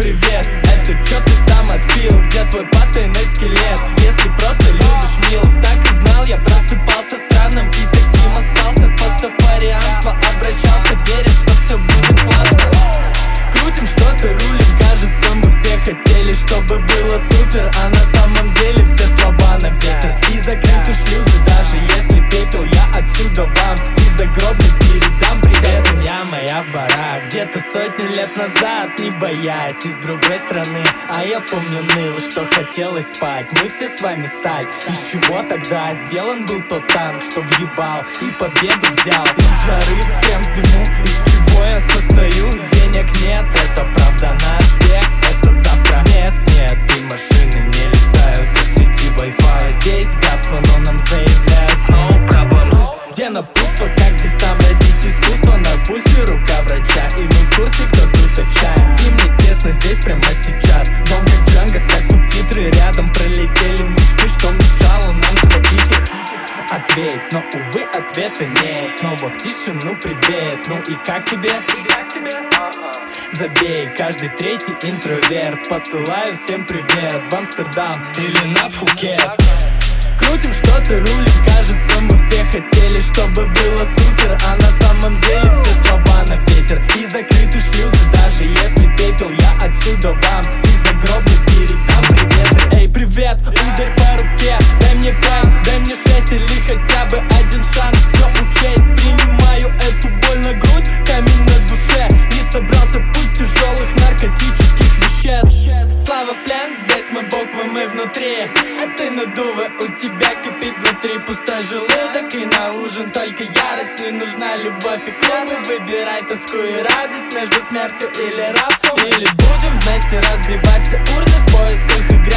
привет. Это чё ты там отпил? Где твой потайной скелет? Если просто любишь милф, так и знал. Я просыпался странным и таким остался. В пастафарианство обращался, верит, что все будет классно. Крутим что-то, рулим, кажется, мы все хотели, чтобы было супер, а на самом деле все слова на ветер. И закрыты шлюзы, даже если пепел, я отсюда вам из загробной передам привет. Вся семья моя в барак, где-то сотни лет назад, не боясь, из другой страны. А я помню, ныл, что хотелось спать. Мы все с вами сталь. Из чего тогда сделан был тот танк, что въебал и победу взял? Из жары прям зиму. Из чего я состою? Денег нет, это правда наш век. Это завтра мест нет, и машины не летают, как в сети Wi-Fi. Здесь гадство, но нам заявляют no problem. Где напутство, как здесь нам родить искусство? На пульсе рука врача, и мы в курсе, кто тут отчаян. И мне тесно здесь прямо сейчас. Дом как Джанго, как субтитры рядом. Пролетели мечты, что мешало нам схватить их. Ответь, но, увы, ответа нет. Снова в тишину привет. Ну и как тебе? Забей, каждый третий интроверт. Посылаю всем привет в Амстердам или на Пхукет. Крутим что-то, рулим, кажется, мы все хотели, чтобы было супер, а на самом деле все слова на ветер. И закрыты шлюзы, даже если пепел, я отсюда вам из загробной передам приветы. Эй, привет, ударь по руке, дай мне 5, дай мне 6 или хотя бы один шанс все учесть. Принимаю эту боль на грудь, камень на душе. Не собрался в путь тяжелых наркотических веществ. Слава в плен, здесь мы буквы, мы внутри. А ты надувы, у тебя кипит внутри пустой желудок. И на ужин только ярость, не нужна любовь и клубы. Выбирай тоску и радость между смертью или рабством. Или будем вместе разгребать все урны в поисках игры.